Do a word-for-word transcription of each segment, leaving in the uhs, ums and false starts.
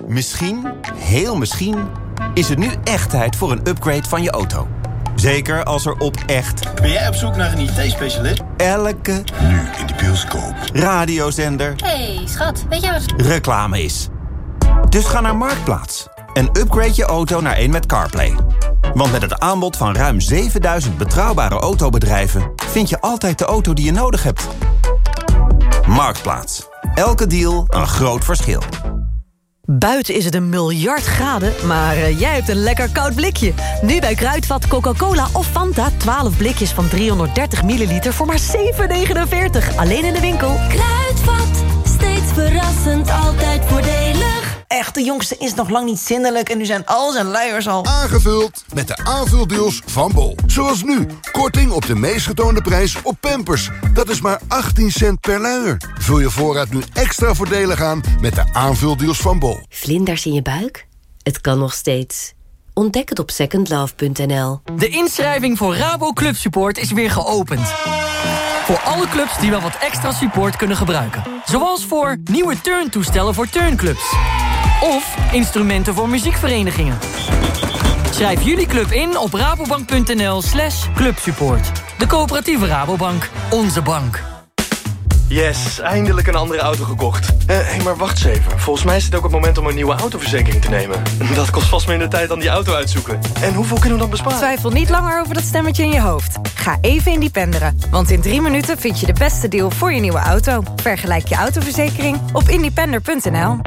Misschien, heel misschien, is het nu echt tijd voor een upgrade van je auto. Zeker als er op echt... Ben jij op zoek naar een I T-specialist? Elke... Nu in de bioscoop. Radiozender... Hey, schat, weet je wat... reclame is. Dus ga naar Marktplaats en upgrade je auto naar een met CarPlay. Want met het aanbod van ruim zevenduizend betrouwbare autobedrijven... vind je altijd de auto die je nodig hebt. Marktplaats. Elke deal een groot verschil. Buiten is het een miljard graden, maar uh, jij hebt een lekker koud blikje. Nu bij Kruidvat Coca-Cola of Fanta. twaalf blikjes van driehonderddertig milliliter voor maar zeven negenenveertig. Alleen in de winkel. Kruidvat, steeds verrassend, altijd voordelig. Echt, de jongste is nog lang niet zindelijk en nu zijn al zijn luiers al... Aangevuld met de aanvuldeals van Bol. Zoals nu, korting op de meest getoonde prijs op Pampers. Dat is maar achttien cent per luier. Vul je voorraad nu extra voordelig aan met de aanvuldeals van Bol. Vlinders in je buik? Het kan nog steeds. Ontdek het op second love punt n l. De inschrijving voor Rabo Club Support is weer geopend. Voor alle clubs die wel wat extra support kunnen gebruiken. Zoals voor nieuwe turntoestellen voor turnclubs. Of instrumenten voor muziekverenigingen. Schrijf jullie club in op rabobank.nl slash clubsupport. De coöperatieve Rabobank. Onze bank. Yes, eindelijk een andere auto gekocht. Hé, uh, hey, maar wacht eens even. Volgens mij is het ook het moment om een nieuwe autoverzekering te nemen. Dat kost vast minder tijd dan die auto uitzoeken. En hoeveel kunnen we dan besparen? Twijfel niet langer over dat stemmetje in je hoofd. Ga even independeren. Want in drie minuten vind je de beste deal voor je nieuwe auto. Vergelijk je autoverzekering op independer punt n l.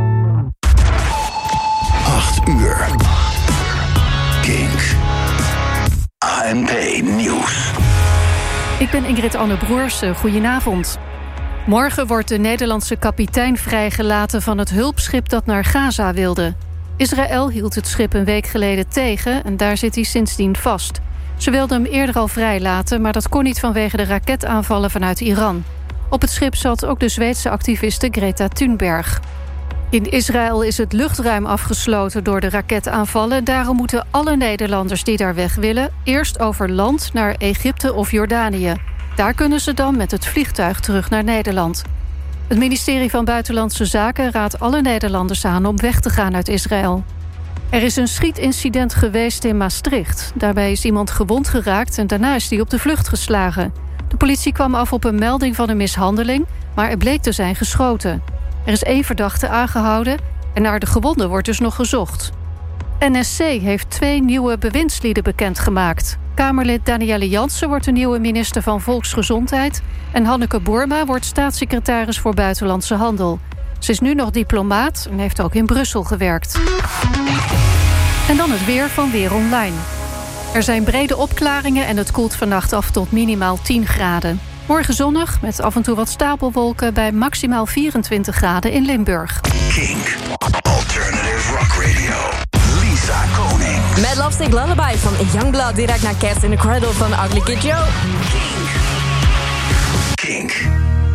acht uur. Kink. A N P Nieuws. Ik ben Ingrid Anne Broers. Goedenavond. Morgen wordt de Nederlandse kapitein vrijgelaten van het hulpschip dat naar Gaza wilde. Israël hield het schip een week geleden tegen en daar zit hij sindsdien vast. Ze wilden hem eerder al vrijlaten, maar dat kon niet vanwege de raketaanvallen vanuit Iran. Op het schip zat ook de Zweedse activiste Greta Thunberg. In Israël is het luchtruim afgesloten door de raketaanvallen. Daarom moeten alle Nederlanders die daar weg willen eerst over land naar Egypte of Jordanië. Daar kunnen ze dan met het vliegtuig terug naar Nederland. Het ministerie van Buitenlandse Zaken raadt alle Nederlanders aan om weg te gaan uit Israël. Er is een schietincident geweest in Maastricht. Daarbij is iemand gewond geraakt en daarna is hij op de vlucht geslagen. De politie kwam af op een melding van een mishandeling, maar er bleek te zijn geschoten. Er is één verdachte aangehouden en naar de gewonden wordt dus nog gezocht. N S C heeft twee nieuwe bewindslieden bekendgemaakt. Kamerlid Danielle Jansen wordt de nieuwe minister van Volksgezondheid en Hanneke Boerma wordt staatssecretaris voor Buitenlandse Handel. Ze is nu nog diplomaat en heeft ook in Brussel gewerkt. En dan het weer van Weer Online. Er zijn brede opklaringen en het koelt vannacht af tot minimaal tien graden. Morgen zonnig met af en toe wat stapelwolken bij maximaal vierentwintig graden in Limburg. Kink. Alternative Rock Radio. Lisa Koning. Met Lovesick Lullaby van Youngblood direct naar Cats in the Cradle van Ugly Kid Joe. Kink. Kink.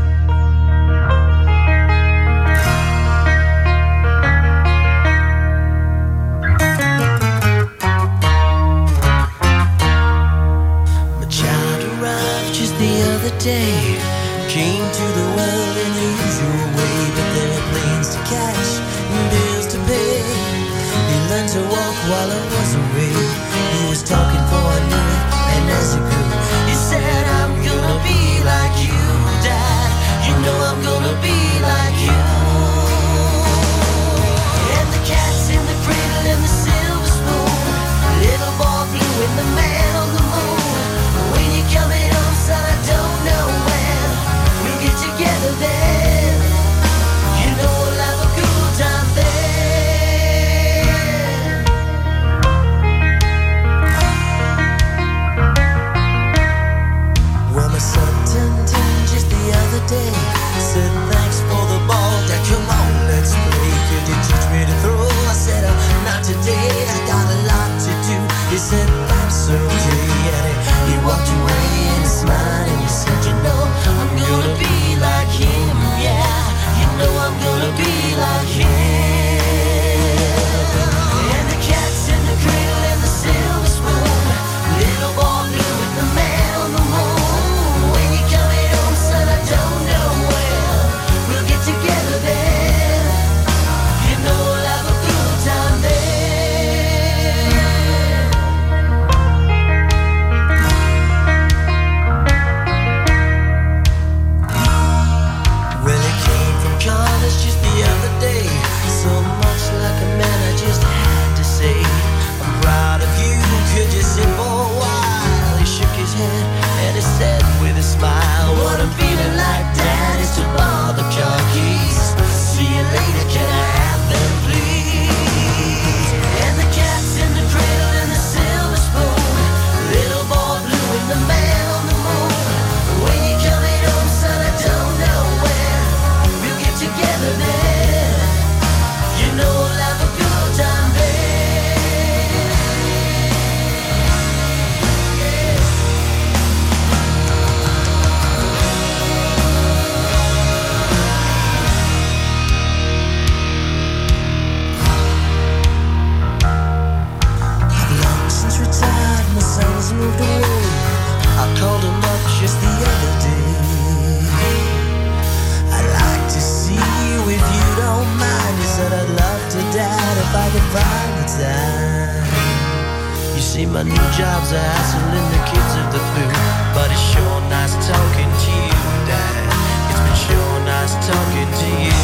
Day came to the world in the usual way, but there were planes to catch and bills to pay. He learned to walk while I was away. He was talking for I knew it, and as he grew, he said, I'm gonna be like you, Dad. You know I'm gonna be like you. And the cat's in the cradle and the silver spoon, little boy blue and the man on the moon. When you coming home, son, I don't know when we'll get together then. You know we'll have a good time then. Well, my son turned ten just the other day. Said thanks for the ball, Dad, come on, let's play. Could you teach me to throw? I said, uh, not today, I got a lot to do. He said, that's okay, and he, he walked away and he smiled and he said, you know, I'm gonna be like him, yeah. You know I'm gonna be like him. And the cat's in the cradle and the silver spoon, little boy blue with the man on the moon. When you coming home, son, I don't know when we'll get together then. You know we'll have see, my new job's a hassling the kids of the flu, but it's sure nice talking to you, Dad. It's been sure nice talking to you.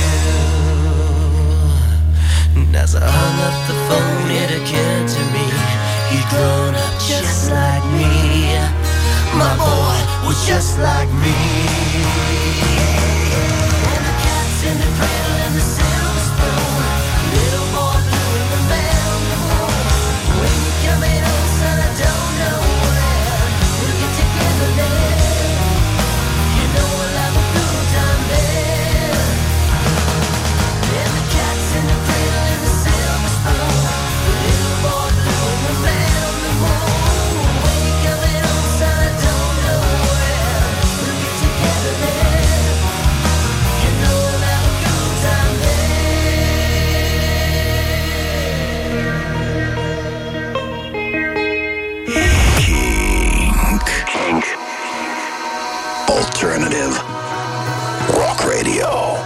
And as I hung up the phone, it occurred to me, he'd grown up just like me. My boy was just like me. And the cat's in the cradle and the silver spoon, little boy blue in the man on the moon. When you come in home, son, I don't know where we'll get together there. You know we'll have a good time there. And the cat's in the cradle and the silver spoon, little boy blue in the man on the moon. When you come in home, son, I don't know where we'll get together there. You know we'll have a good time there. Kink. Kink. Alternative Rock Radio.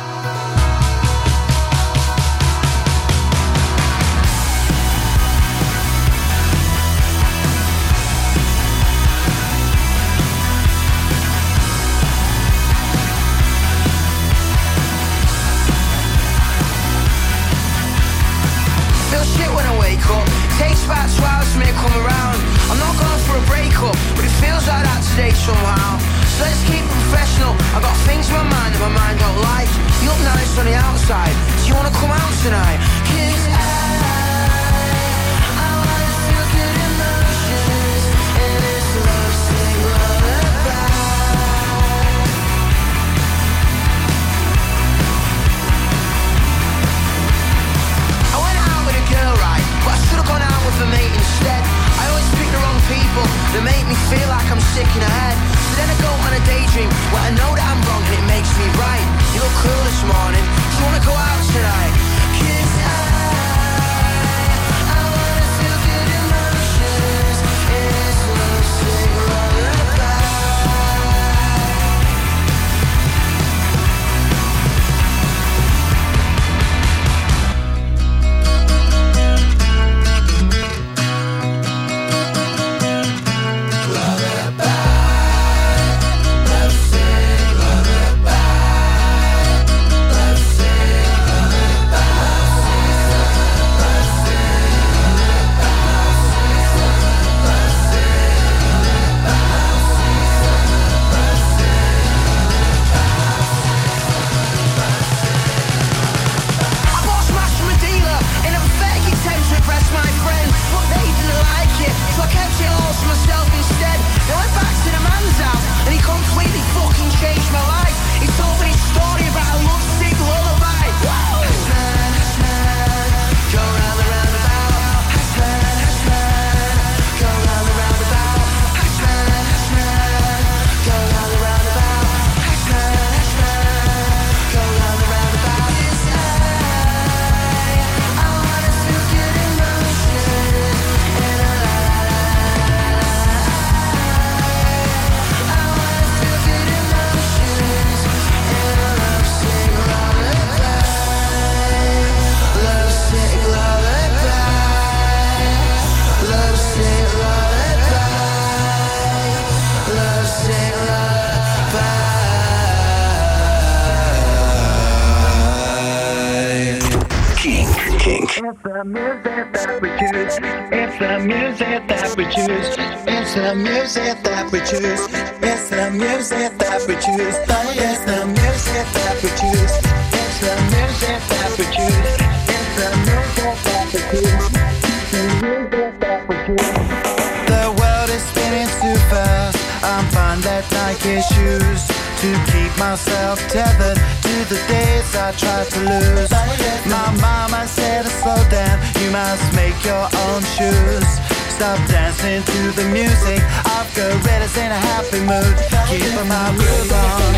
Feel shit when I wake up. Takes about two hours for me to come around. I'm not going for a breakup, but it feels like that today somehow. So let's keep it professional. I got things in my mind that my mind don't like. You look nice on the outside. Do you wanna come out tonight? 'Cause I, I wanna feel good emotions in this lovesick lullaby. I went out with a girl, right? But I should've gone out with a mate instead. I always pick the wrong people that make me feel like I'm sick in the head. So then I go on a daydream where I know that I'm wrong and it makes me right. You look cool this morning. Do you wanna go out tonight? 'Cause I, I wanna feel good emotions in this lovesick lullaby. It's the music that we choose. It's the music that we choose. It's the music that we choose. It's the music that we choose. It's the music that we choose. It's the music that we choose. It's the music that we choose. The music that we choose. The world is spinning too fast. I'm fine that Nike shoes to keep myself tethered to the days I tried to lose. My mama said to slow down, you must make your own shoes. Stop dancing to the music, I've got gorillas in a happy mood. Keep my groove on.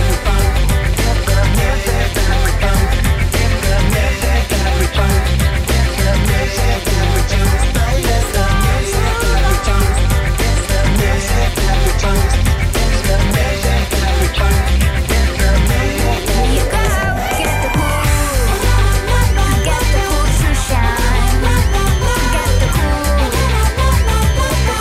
It's the music that we choose. It's the music that we choose. It's the music that we choose. It's the music that we choose. It's the music that we choose. It's the music that we choose. It's the music that we choose. Get the cool, get the cool to shine. Get the cool, get the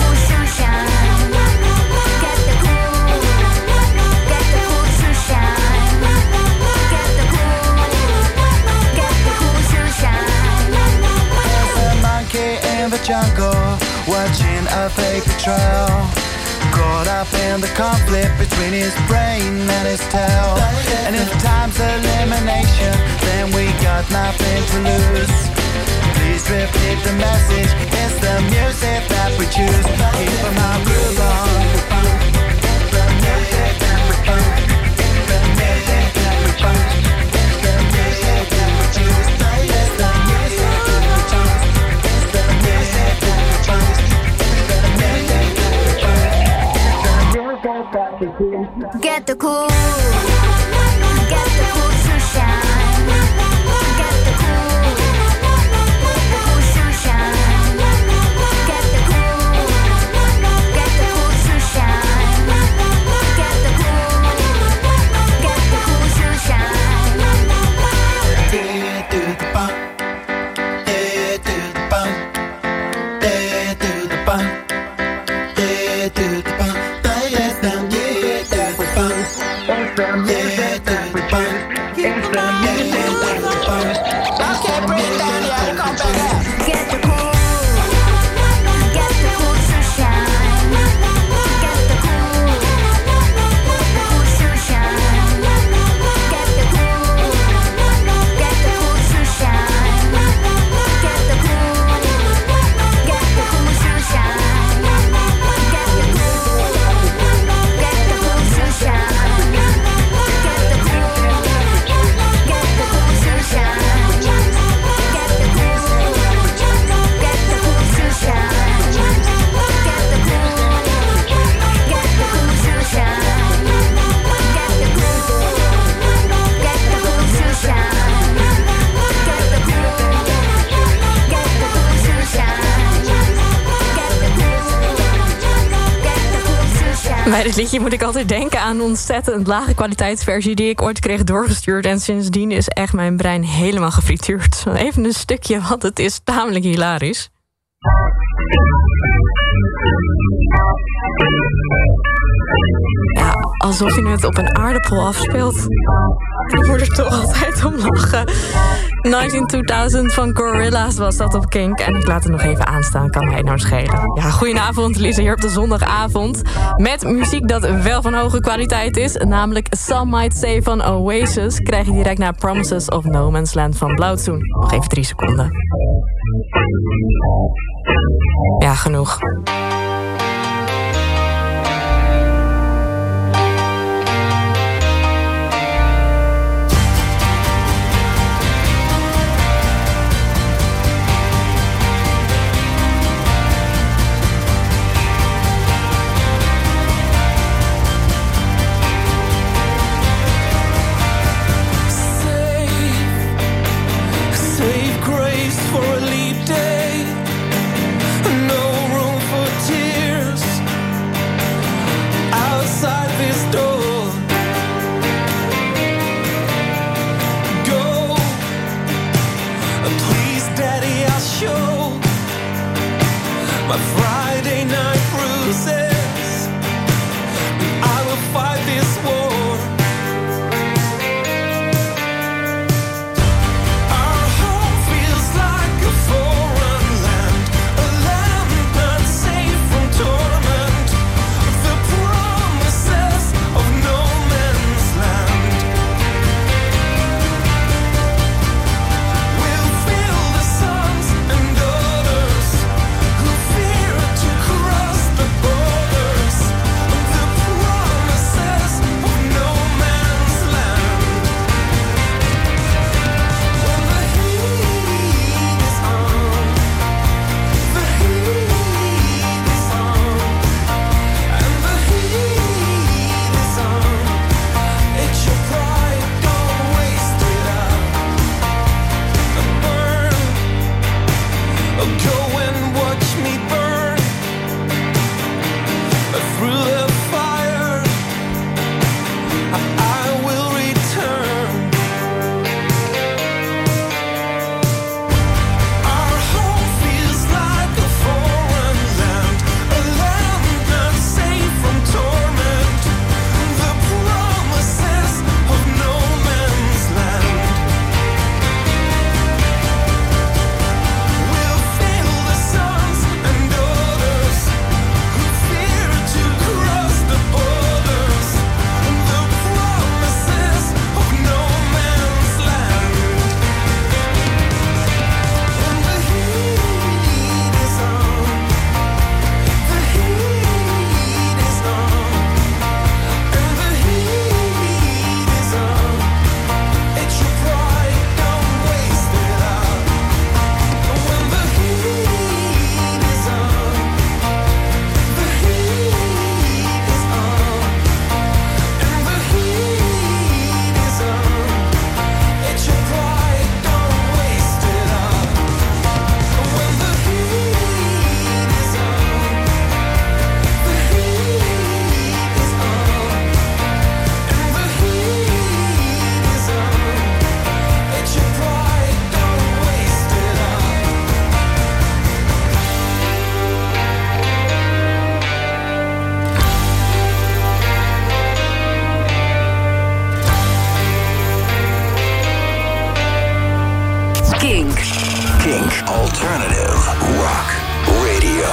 a paper trail. Caught up in the conflict between his brain and his tail. And if time's elimination, then we got nothing to lose. Please repeat the message, it's the music that we choose. Keep them out, groove on. It's the music that we choose. It's the music that we choose. It's the music that we choose. It's the music that we choose. It's the music that we choose. It's the music that we choose. Get the cool, get the cool to shine. Get the cool, cool to shine. Get the cool, get the cool to shine. Get the cool, get the cool to shine. Day to the bump, day to the bump, day to the bump, day to the bump. Bij dit liedje moet ik altijd denken aan een ontzettend lage kwaliteitsversie die ik ooit kreeg doorgestuurd. En sindsdien is echt mijn brein helemaal gefrituurd. Even een stukje, want het is tamelijk hilarisch. Ja, alsof je het op een aardappel afspeelt. Ik moet er toch altijd om lachen. negentien tweeduizend van Gorillaz was dat op Kink. En ik laat het nog even aanstaan, kan mij nou schelen. Ja, goedenavond, Lisa, hier op de zondagavond. Met muziek dat wel van hoge kwaliteit is. Namelijk Some Might Say van Oasis. Krijg je direct naar Promises of No Man's Land van Blauwtsoen. Nog even drie seconden. Ja, genoeg. For a leap day, no room for tears. Alternative Rock Radio.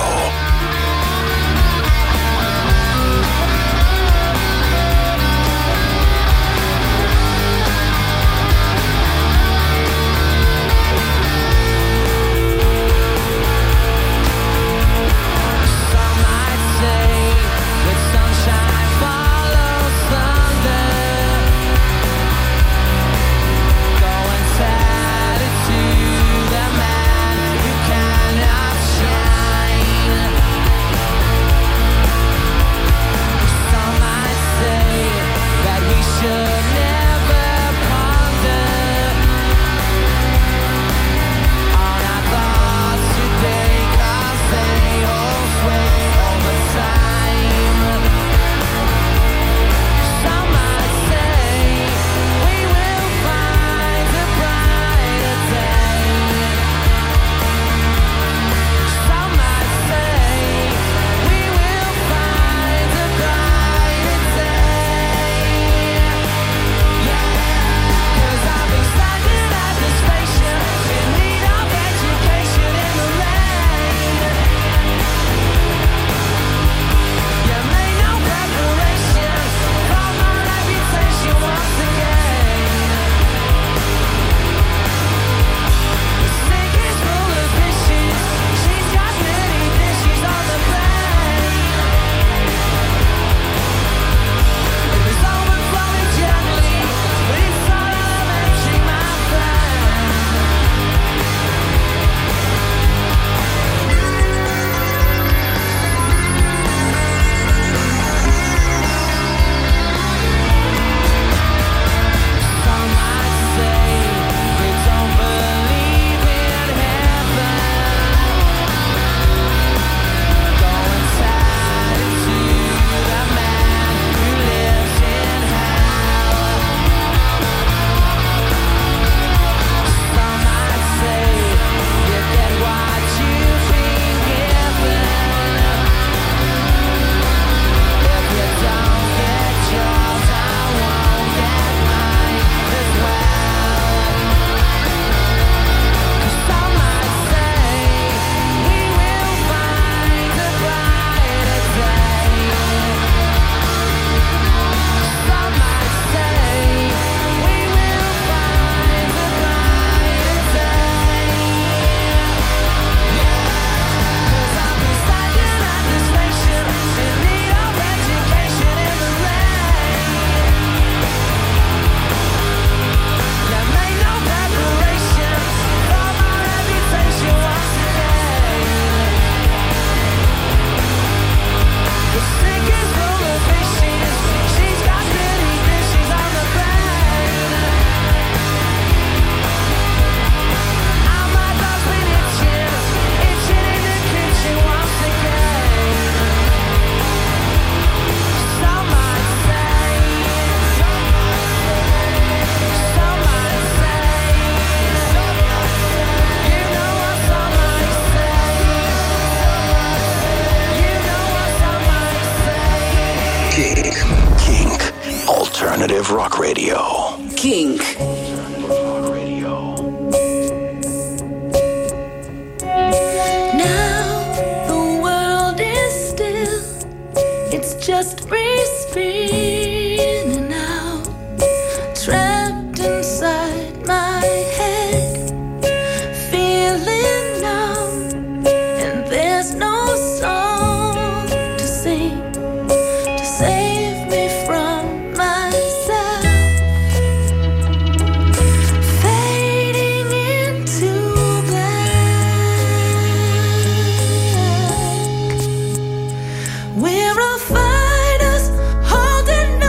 Alternative Rock Radio. Kink. Now the world is still. It's just me spinning out, trapped inside my head, feeling numb, and there's no song to sing to save me from myself, fading into black. We're all fighters holding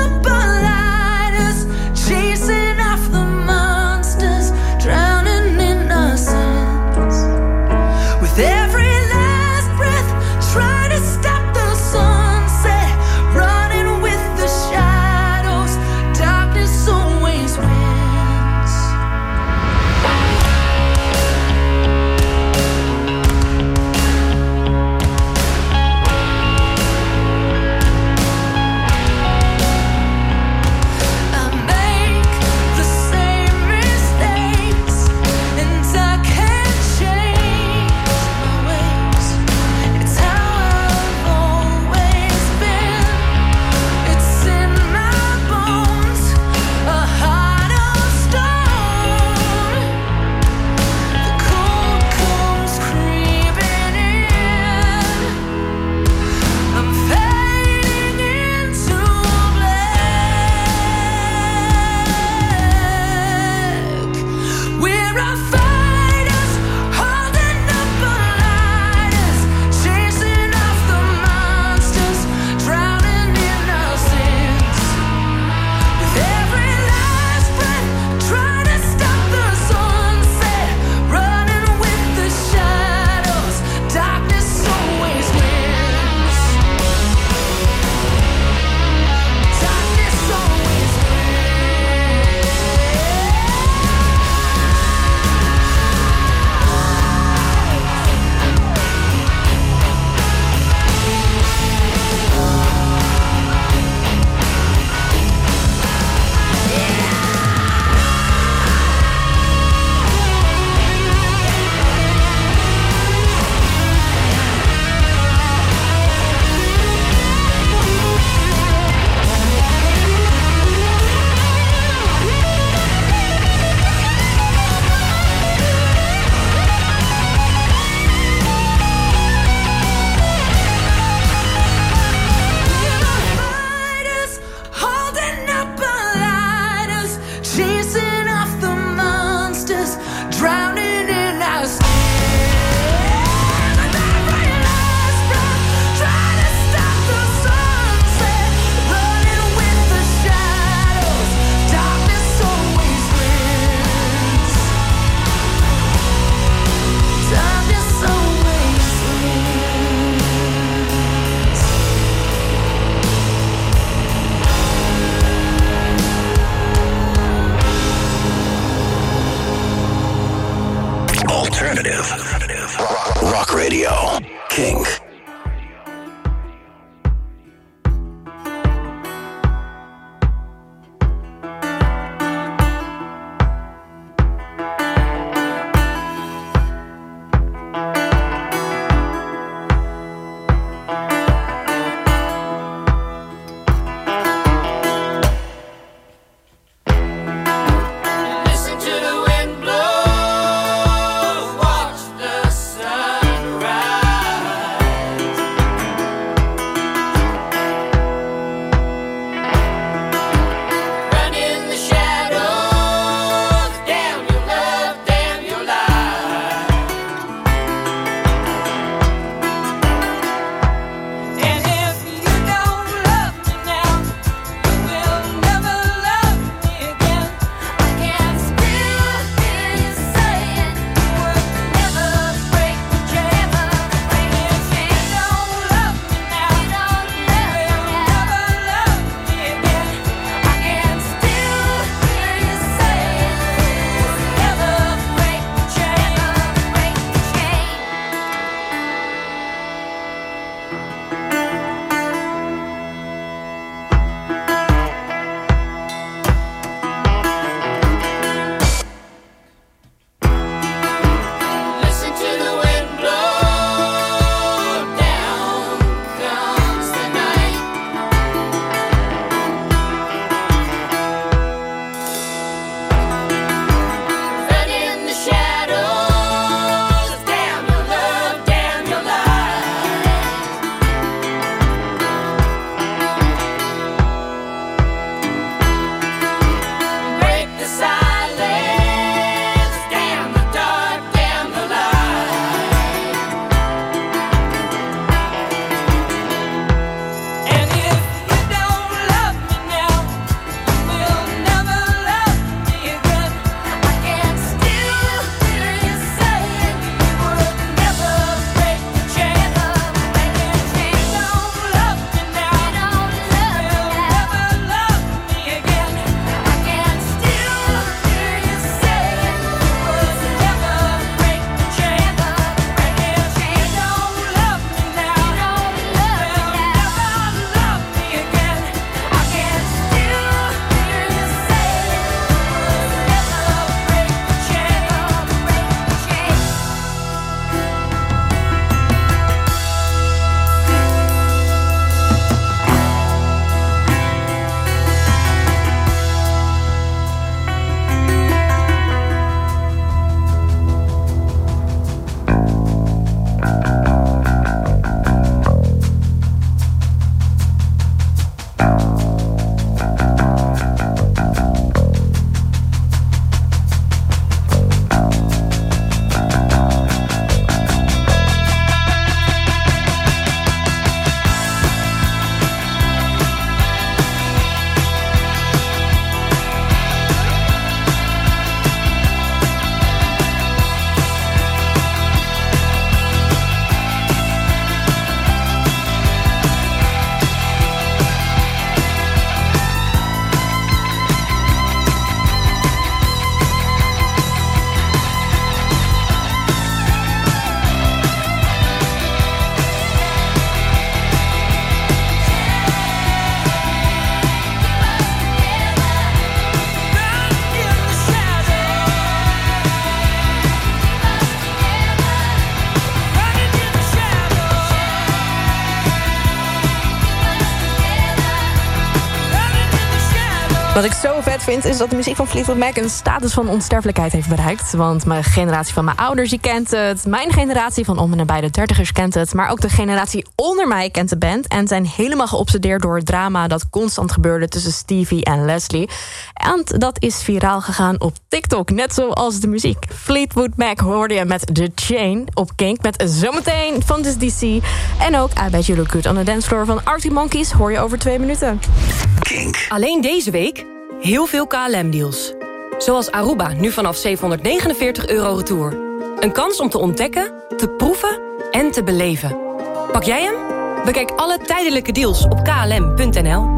Wat ik zo vet vind is dat de muziek van Fleetwood Mac een status van onsterfelijkheid heeft bereikt. Want mijn generatie van mijn ouders die kent het. Mijn generatie van om en nabij de dertigers kent het. Maar ook de generatie onder mij kent de band. En zijn helemaal geobsedeerd door het drama dat constant gebeurde tussen Stevie en Leslie. En dat is viraal gegaan op TikTok. Net zoals de muziek. Fleetwood Mac hoorde je met The Chain op Kink. Met zometeen van D C. En ook I Bet You Look Good on the Dance Floor van Arctic Monkeys hoor je over twee minuten. Kink. Alleen deze week heel veel K L M-deals. Zoals Aruba, nu vanaf zevenhonderdnegenenveertig euro retour. Een kans om te ontdekken, te proeven en te beleven. Pak jij hem? Bekijk alle tijdelijke deals op k l m punt n l.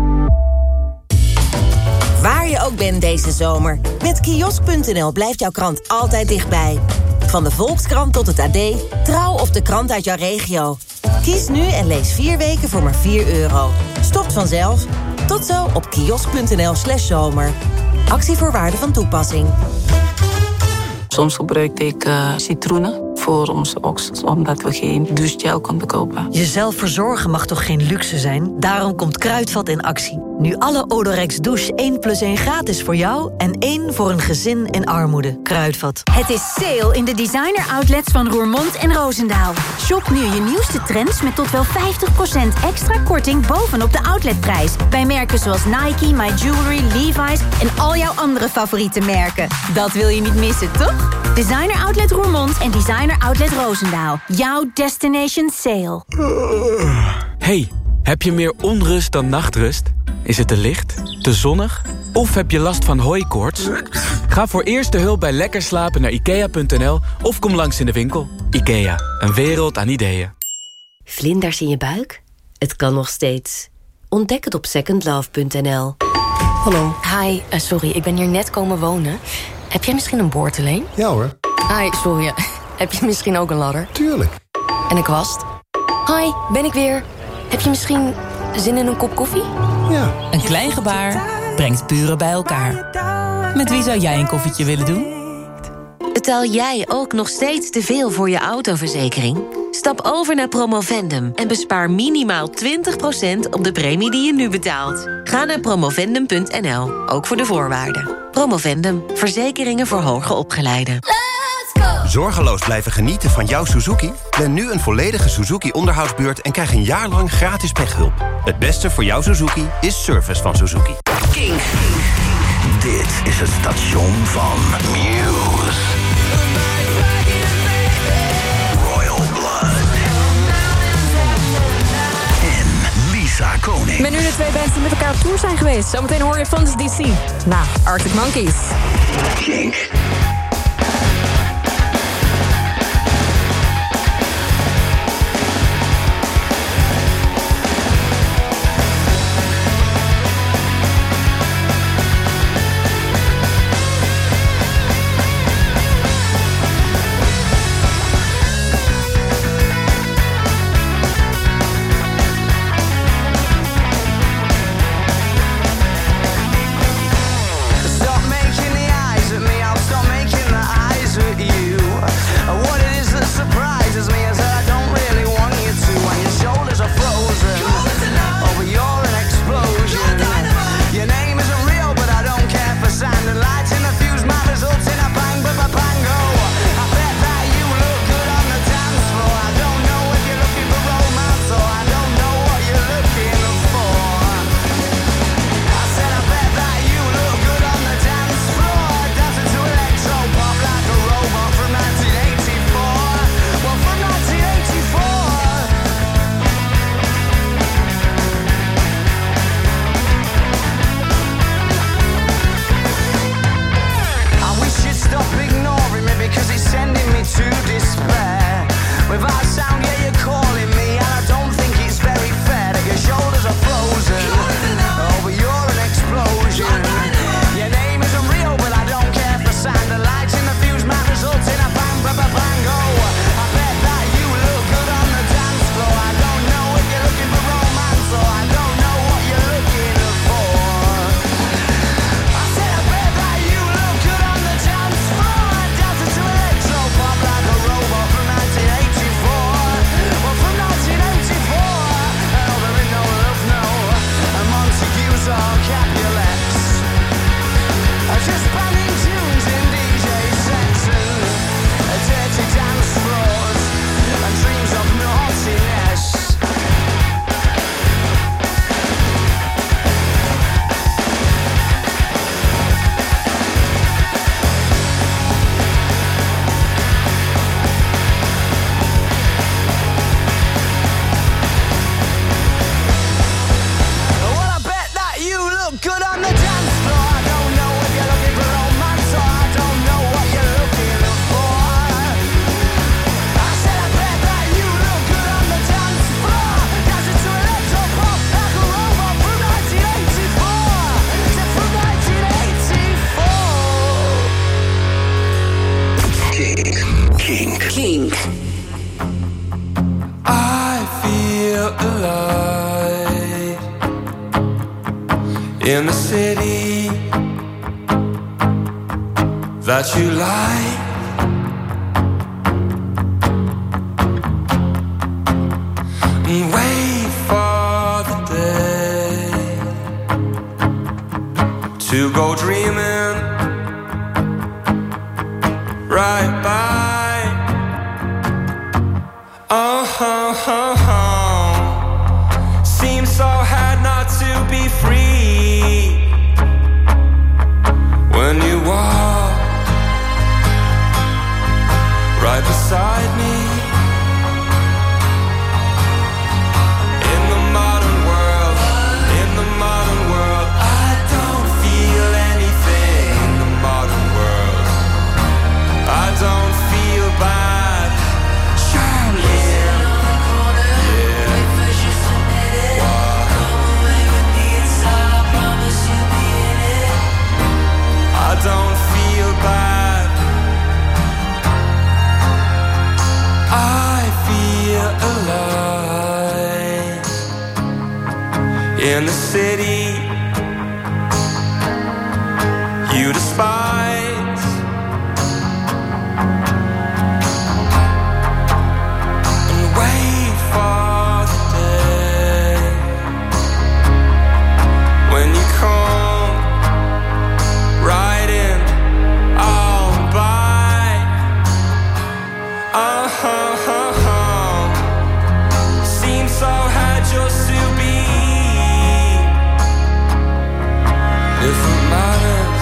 Waar je ook bent deze zomer. Met kiosk punt n l blijft jouw krant altijd dichtbij. Van de Volkskrant tot het A D, Trouw of de krant uit jouw regio. Kies nu en lees vier weken voor maar vier euro. Stopt vanzelf. Tot zo op kiosk punt n l slash zomer. Actievoorwaarden van toepassing. Soms gebruikte ik uh, citroenen voor onze oksels, omdat we geen douchegel konden kopen. Jezelf verzorgen mag toch geen luxe zijn? Daarom komt Kruidvat in actie. Nu alle Odorex douche één plus één gratis voor jou en één voor een gezin in armoede. Kruidvat. Het is sale in de designer outlets van Roermond en Roosendaal. Shop nu je nieuwste trends met tot wel vijftig procent extra korting bovenop de outletprijs. Bij merken zoals Nike, My Jewelry, Levi's en al jouw andere favoriete merken. Dat wil je niet missen, toch? Designer Outlet Roermond en Designer Outlet Roosendaal. Jouw destination sale. Hey, heb je meer onrust dan nachtrust? Is het te licht, te zonnig of heb je last van hooikoorts? Ga voor eerste hulp bij lekker slapen naar ikea punt n l of kom langs in de winkel. Ikea, een wereld aan ideeën. Vlinders in je buik? Het kan nog steeds. Ontdek het op second love punt n l. Hallo. Hi, uh, sorry, ik ben hier net komen wonen. Heb jij misschien een boordeleen? Ja hoor. Hi, sorry. Heb je misschien ook een ladder? Tuurlijk. En een kwast? Hi, ben ik weer. Heb je misschien zin in een kop koffie? Ja. Een klein gebaar brengt buren bij elkaar. Met wie zou jij een koffietje willen doen? Betaal jij ook nog steeds te veel voor je autoverzekering? Stap over naar Promovendum en bespaar minimaal twintig procent op de premie die je nu betaalt. Ga naar promovendum punt n l, ook voor de voorwaarden. Promovendum, verzekeringen voor hoger opgeleiden. Zorgeloos blijven genieten van jouw Suzuki? Plan nu een volledige Suzuki-onderhoudsbeurt en krijg een jaar lang gratis pechhulp. Het beste voor jouw Suzuki is service van Suzuki. Kink. Dit is het station van Muse. Royal Blood. En Lisa Koning. Ik ben nu de twee bands die met elkaar op tour zijn geweest. Zometeen hoor je van D C. Nou, Arctic Monkeys. Kink. Stop making the eyes at me, I'll stop in the city that you like. And wait for the day to go dreaming right by. Oh, oh, oh, oh. Seems so hard not to be free when you walk right beside me. In the modern world, in the modern world, I don't feel anything. In the modern world, I don't feel bad. Charlie, yeah, what? I don't feel bad. I feel alive in the city you despise. And wait for the day when you come riding all by. Oh, oh, oh, oh. Seems so hard just to be. If it matters,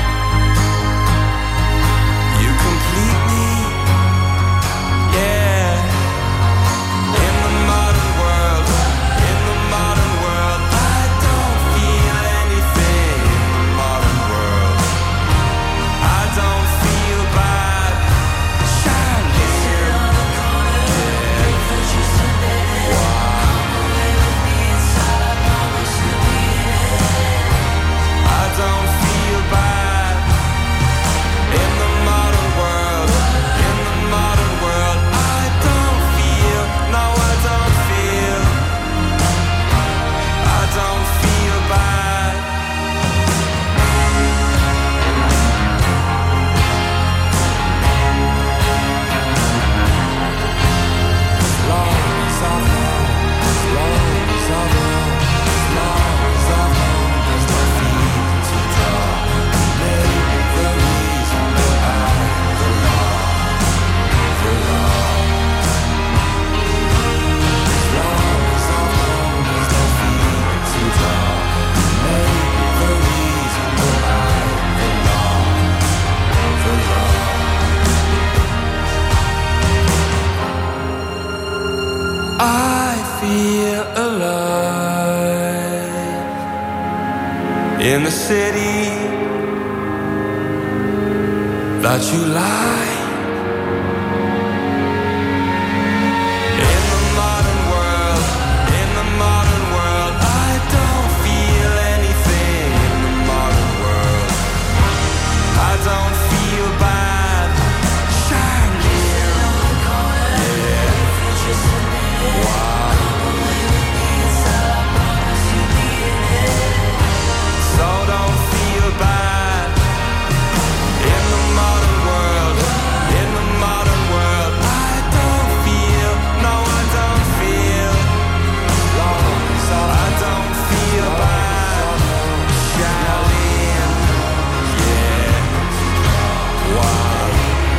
you complete me. Yeah. In the modern world, in the modern world, I don't feel anything. In the modern world, I don't feel bad. Charlie, yeah. I don't feel bad. In the modern world, in the modern world, I don't feel, no, I don't feel, I don't feel bad. As long as I'm home, as long as I'm home, as long as I'm home, there's no feeling to draw. Maybe the reason that I belong, belong. As long as I'm home, there's no feeling to draw. Maybe the reason that I belong, belong. I feel alive in the city that you like. In the modern world, in the modern world, I don't feel anything. In the modern world, I don't feel bad. Charlie, yeah. Wow. So don't feel bad. In the modern world, in the modern world, I don't feel, no, I don't feel, I don't feel bad. Charlie, yeah. Wow.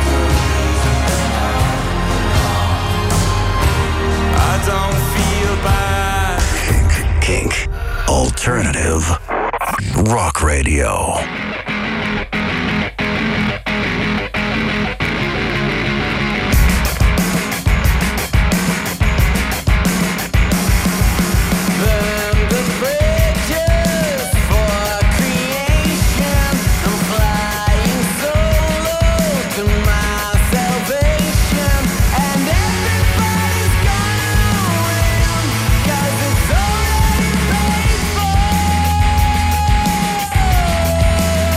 I don't feel bad. Kink, kink, alternative rock radio. Cause it's already paid for.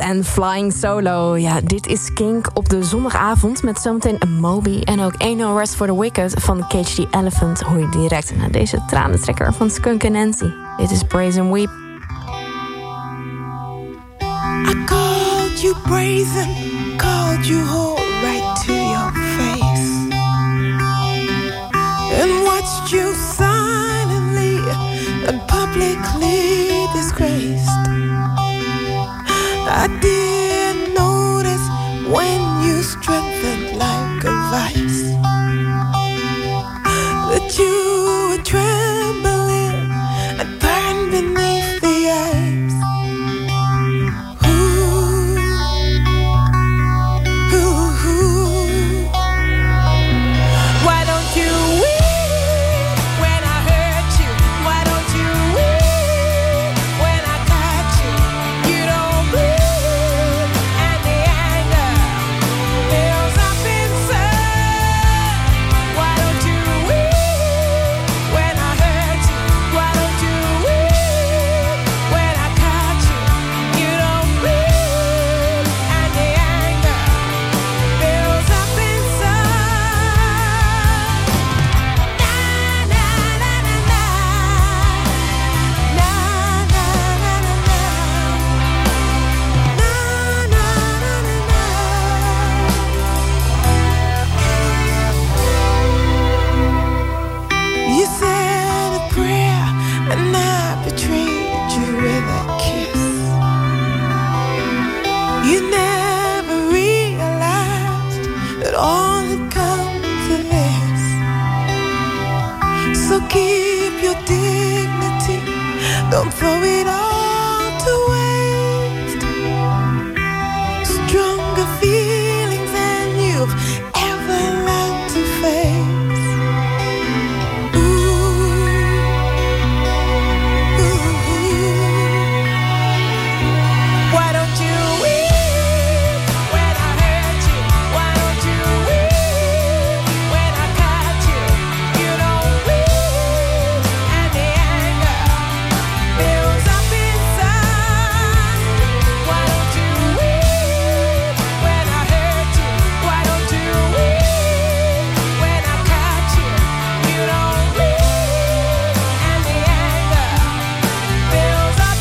en Flying Solo. Ja, dit is Kink op de zondagavond met zometeen Moby en ook Ain't No Rest for the Wicked van Cage the Elephant. Hoor je direct naar deze tranentrekker van Skunk and Nancy. Dit is Praise and Weep. I called you brazen, called you whole right to your face, and watched you silently and publicly disgraced. I didn't notice when you strengthened like a vice, that you were trembling and burned beneath the ice. Ooh, ooh, ooh. Why don't you weep when I hurt you? Why don't you weep when I cut you? You don't bleed, and the anger builds up inside. Why don't you weep when I hurt you? Why don't you weep when I cut you? You don't bleed, and the anger builds up inside. Na na na na na, na na na na na, na na na na na. You said a prayer and I betrayed you with a kiss. You never realized that all had come to this. So keep your dignity, don't throw it all to waste. Stronger feelings than you've ever learned to face. Ooh, ooh. Why don't you weep when I hurt you? Why don't you weep when I cut you? You don't weep, and the anger builds up inside. Why don't you weep when I hurt you? Why don't you weep when I cut you? You don't weep, and the anger builds up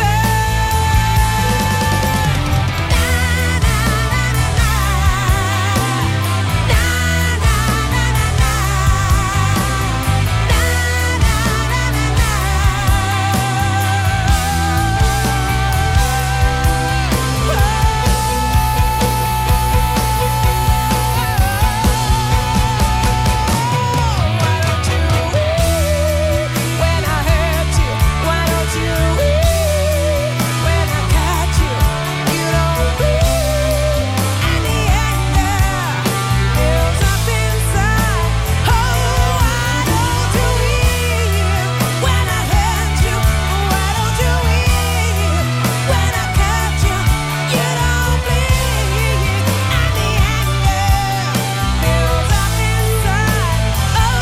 when I hurt you. Why don't you weep when I cut you? You don't weep, and the anger builds up inside. Oh, why don't you weep when I hurt you? Why don't you weep when I cut you? You don't bleed, and the anger builds up inside. Oh, why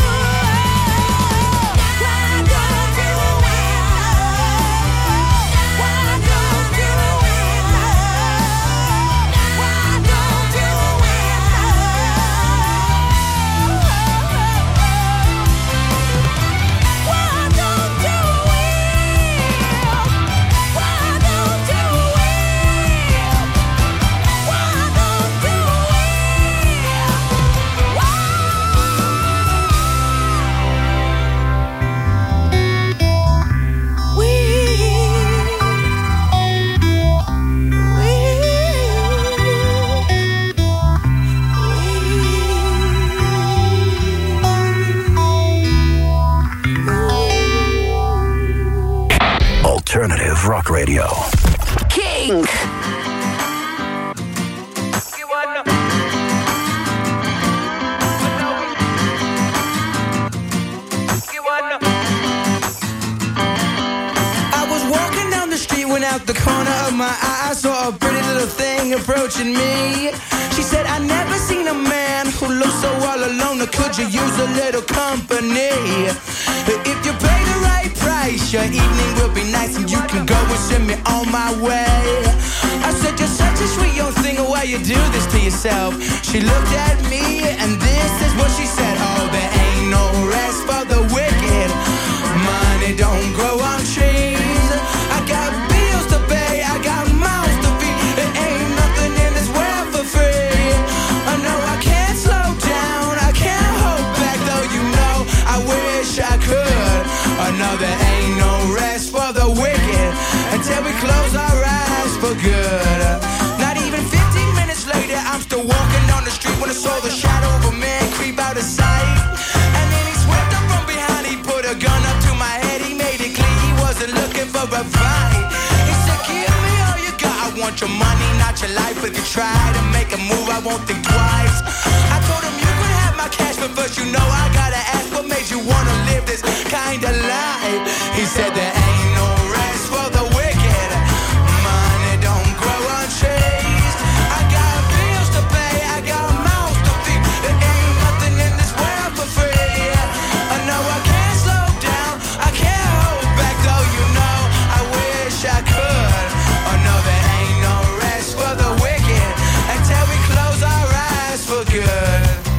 don't you weep? Why don't you weep? Why don't you weep? Why don't you weep? Why don't you Alternative Rock Radio. Kink. I was walking down the street when out the corner of my eye I saw a pretty little thing approaching me. She said, I never seen a man who looks so all alone. Or could you use a little company? If you pay the right price place. Your evening will be nice and you can go and send me on my way. I said, you're such a sweet young thing, why you do this to yourself? She looked at me and this is what she said. Oh, there ain't no rest for the wicked. Money don't grow on trees. I got bills to pay, I got mouths to feed. There ain't nothing in this world for free. I know I can't slow down, I can't hold back, though you know I wish I could. I know there ain't no rest for the wicked until we close our eyes for good. Not even fifteen minutes later, I'm still walking down the street when I saw the shadow of a man creep out of sight. And then he swept up from behind, he put a gun up to my head, he made it clear he wasn't looking for a fight. He said, give me all you got, I want your money, not your life. If you try to make a move, I won't think twice. I told him you could have my cash, but first you know I gotta ask, what made you wanna live this kind of life? He said there ain't no rest for the wicked. Money don't grow on trees. I got bills to pay, I got mouths to feed. There ain't nothing in this world for free. I know I can't slow down, I can't hold back, though you know I wish I could. I know there ain't no rest for the wicked until we close our eyes for good.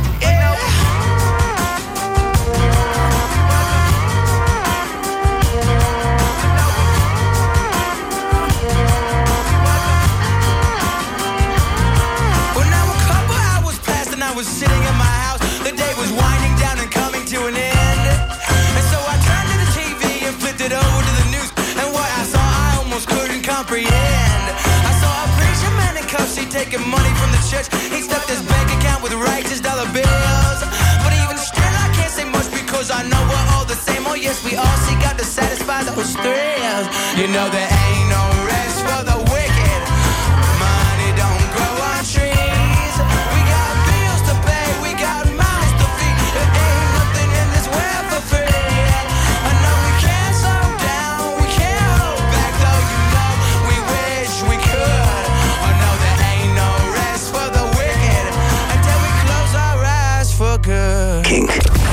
I was sitting in my house, the day was winding down and coming to an end. And so I turned to the T V and flipped it over to the news, and what I saw I almost couldn't comprehend. I saw a preacher man in cuffs, he taking money from the church. He stuffed his bank account with righteous dollar bills. But even still I can't say much because I know we're all the same. Oh yes, we all seek out to satisfy those thrills. You know there ain't no rest for the wicked. Money don't grow on trees. Kink.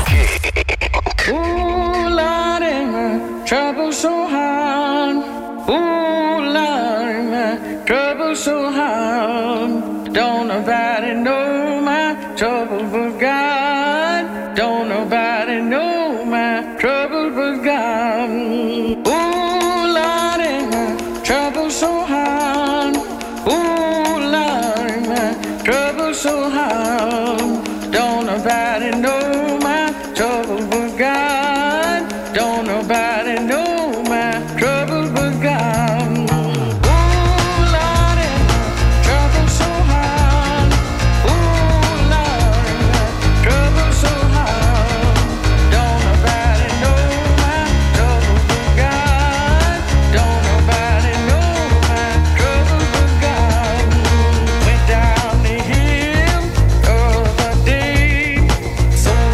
Ooh, Lordy, my trouble so hard. Ooh, Lordy, my trouble so hard. Don't nobody know my trouble but God. Don't nobody know my trouble but God. Ooh, Lordy, my trouble so hard. Ooh, Lordy, my trouble so hard. Don't nobody know my trouble but God. Don't nobody know my trouble but God. Ooh, Lordy, my trouble so hard. Ooh, Lordy, my trouble so hard. Don't nobody know my trouble but God. Don't nobody know my trouble but God. Went down the hill the other day. So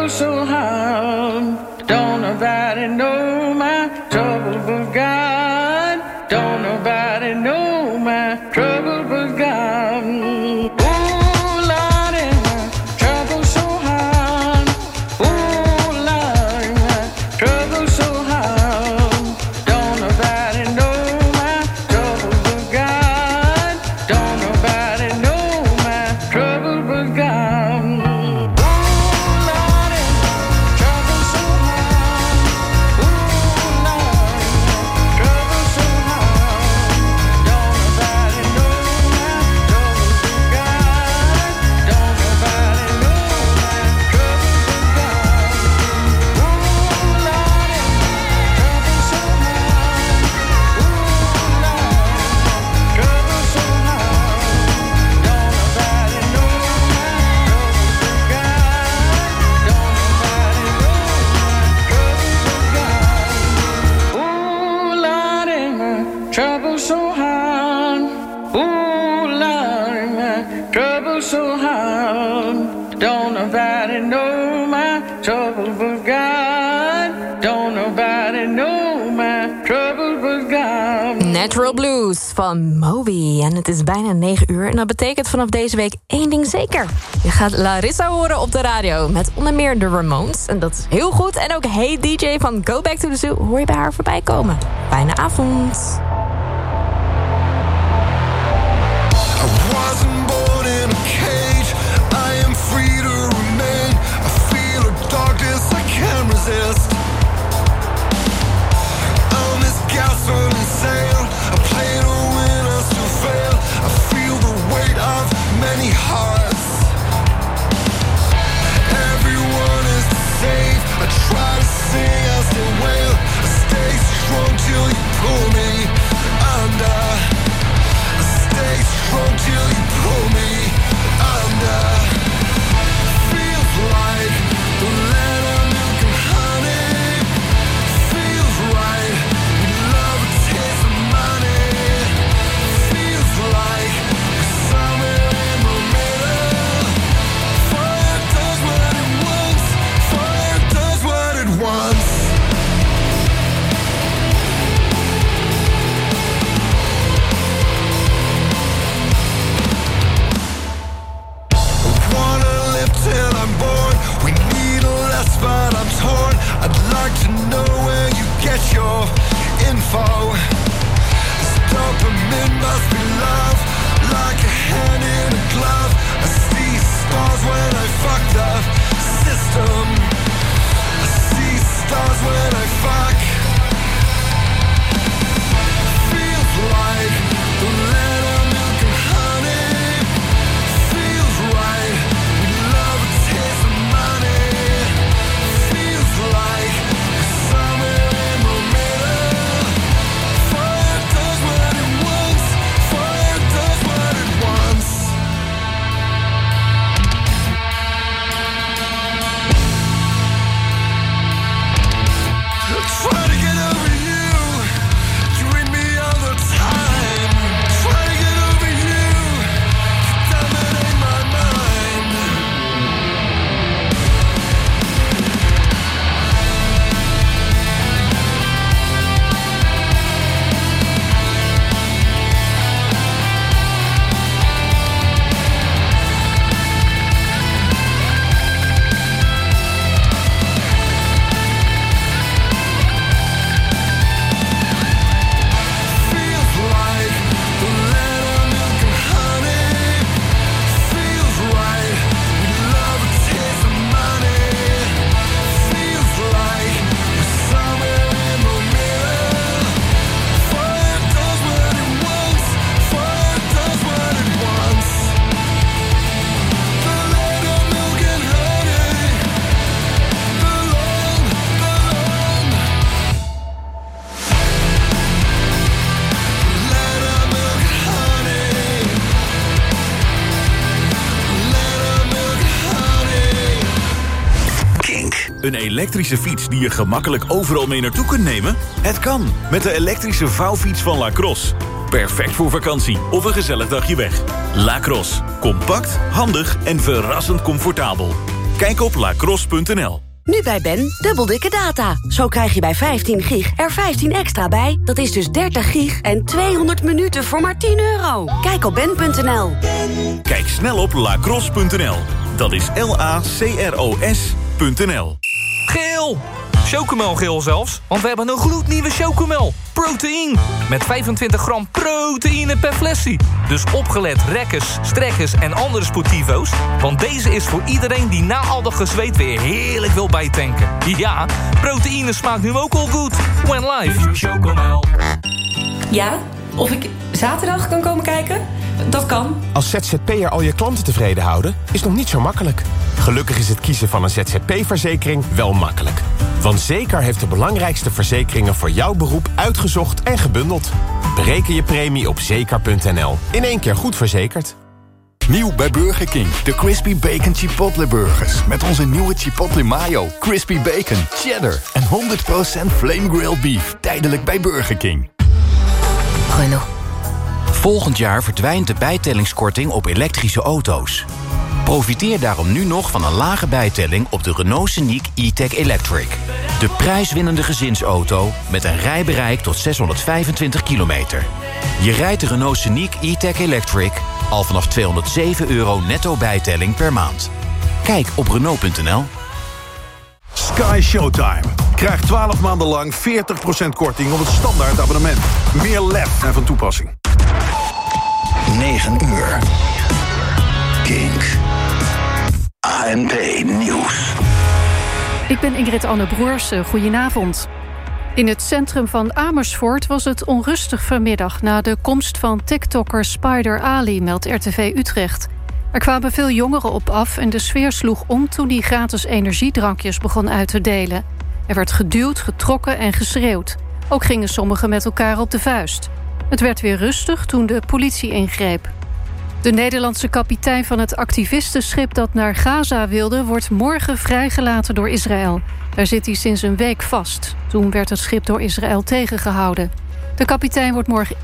trouble so hard. Don't nobody know my trouble but God. Don't nobody know my trouble but God. Ooh, Lordy, my trouble so hard. Ooh, Lordy, my trouble so hard. Don't nobody know my trouble but God. Don't nobody know my trouble but God. Trouble so hard, ooh Lord, my trouble so hard. Don't nobody know my trouble but God. Don't nobody know my trouble but God. Natural Blues van Moby. En het is bijna negen uur. En dat betekent vanaf deze week één ding zeker. Je gaat Larissa horen op de radio. Met onder meer de Ramones. En dat is heel goed. En ook Hey D J van Go Back to the Zoo hoor je bij haar voorbij komen. Fijne avond. Wasn't born in a cage. I am free to remain. I feel a darkness I can't resist. On this gasoline sail, I play to win, I still fail. I feel the weight of many hearts. Everyone is safe. I try to sing, I still wail. I stay strong till you pull me under. Stay strong till you pull me under. Feels like the land of milk and honey. Feels right, we love a taste of money. Feels like somewhere in the middle. Fire does what it wants. Fire does what it wants. Till I'm bored, we need a less, but I'm torn. I'd like to know where you get your info. This dopamine must be love, like a hand in a glove. I see stars when I fuck the system. I see stars when I fuck. Feels like the land of milk and honey. Feels right. Taste of money. Feels like somewhere in the middle. Fire does what it wants. Fire does what it wants. Try to get over you. You hit me all the time. Try to get over you. Dominate my mind. Een elektrische fiets die je gemakkelijk overal mee naartoe kunt nemen? Het kan, met de elektrische vouwfiets van Lacrosse. Perfect voor vakantie of een gezellig dagje weg. Lacrosse. Compact, handig en verrassend comfortabel. Kijk Kijk op lacrosse punt n l. Nu bij Ben, dubbel dikke data. Zo krijg je bij vijftien gig er vijftien extra bij. Dat is dus dertig gig en tweehonderd minuten voor maar tien euro. Kijk op ben punt n l. Kijk snel op lacrosse punt n l. Dat is L A C R O S punt n l. Geel! Chocomelgeel zelfs, want we hebben een gloednieuwe Chocomel. Proteïne. Met vijfentwintig gram proteïne per flesje. Dus opgelet rekkers, strekkers en andere sportivo's. Want deze is voor iedereen die na al dat gezweet weer heerlijk wil bijtanken. Ja, proteïne smaakt nu ook al goed. When live. Chocomel. Ja, of ik zaterdag kan komen kijken? Dat kan. Als Z Z P'er al je klanten tevreden houden, is nog niet zo makkelijk. Gelukkig is het kiezen van een Z Z P-verzekering wel makkelijk. Want Zeker heeft de belangrijkste verzekeringen voor jouw beroep uitgezocht en gebundeld. Bereken je premie op zeker punt n l. In één keer goed verzekerd. Nieuw bij Burger King. De Crispy Bacon Chipotle Burgers. Met onze nieuwe Chipotle Mayo, Crispy Bacon, Cheddar en honderd procent Flame Grilled Beef. Tijdelijk bij Burger King. Renault. Volgend jaar verdwijnt de bijtellingskorting op elektrische auto's. Profiteer daarom nu nog van een lage bijtelling op de Renault Scenic E-Tech Electric. De prijswinnende gezinsauto met een rijbereik tot zeshonderdvijfentwintig kilometer. Je rijdt de Renault Scenic E-Tech Electric al vanaf tweehonderdzeven euro netto bijtelling per maand. Kijk op Renault punt n l. Sky Showtime. Krijg twaalf maanden lang veertig procent korting op het standaard abonnement. Meer lef en van toepassing. negen uur. Kink. A N P Nieuws. Ik ben Ingrid Anne Broers. Goedenavond. In het centrum van Amersfoort was het onrustig vanmiddag na de komst van TikToker Spider Ali, meldt R T V Utrecht. Er kwamen veel jongeren op af en de sfeer sloeg om toen hij gratis energiedrankjes begon uit te delen. Er werd geduwd, getrokken en geschreeuwd. Ook gingen sommigen met elkaar op de vuist. Het werd weer rustig toen de politie ingreep. De Nederlandse kapitein van het activistenschip dat naar Gaza wilde, wordt morgen vrijgelaten door Israël. Daar zit hij sinds een week vast. Toen werd het schip door Israël tegengehouden. De kapitein wordt morgen